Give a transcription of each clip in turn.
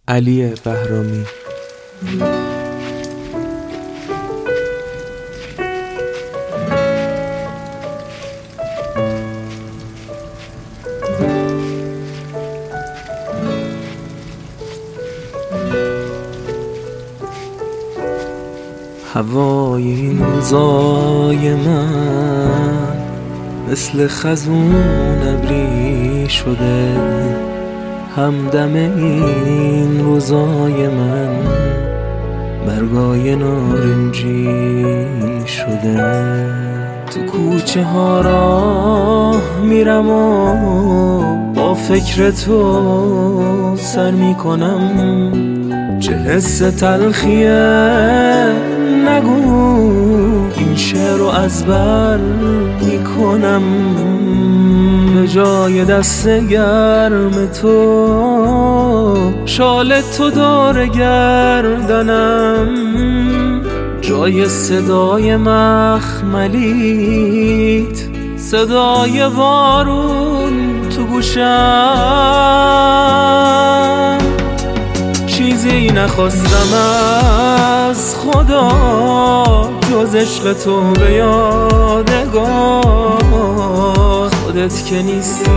علی بهرامی. هوای این روزای من مثل خزون ابری شده، همدم این روزای من برگای نارنجی شده. تو کوچه ها راه میرم و با فکر تو سر میکنم، چه حس تلخیه نگو این شعر رو از بر میکنم. به جای دست گرم تو شال تو دور گردنم، جای صدای مخملیت صدای بارون تو گوشم. چیزی نخواستم از خدا جز عشق تو به یادگار، خودت که نیستی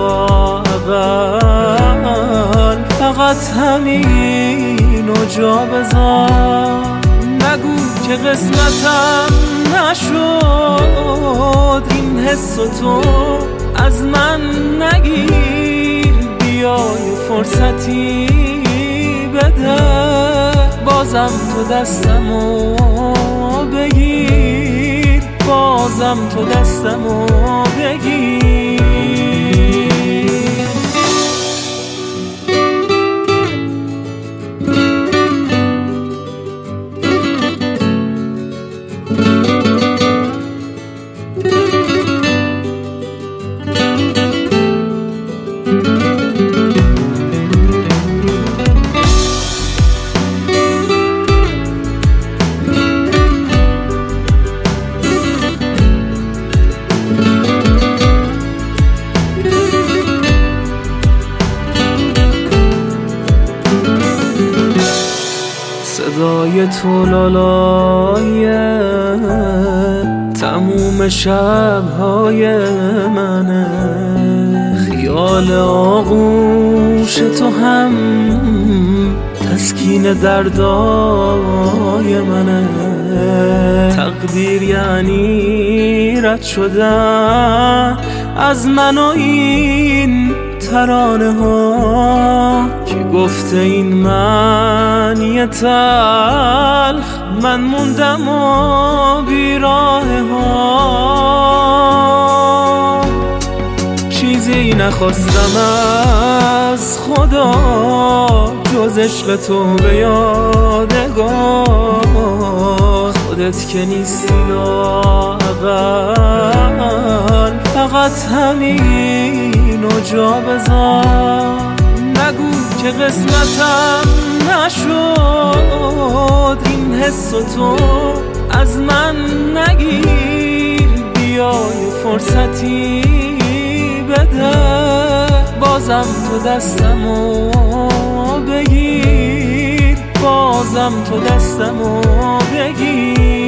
لااقل فقط همین و جا بذار. نگو که قسمتم نشد این حس و تو از من نگیر، بیای فرصتی بده بازم تو دستمو بگیر، بازم تو دستمو بگیر. صدای تو لالای تموم شبهای منه، خیال آغوش تو هم تسکین دردای منه. تقدیر یعنی رد شدن از من و این ترانه ها که گفته این معنی تلخ، من موندم و بیراه ها. چیزی نخواستم از خدا جز عشق تو به یادگار، خودت که نیستی لااقل فقط همین و جا بذار. نگو که قسمتم نشد این حس و تو از من نگیر، بیای فرصتی بده بازم تو دستمو بگیر، بازم تو دستمو بگیر.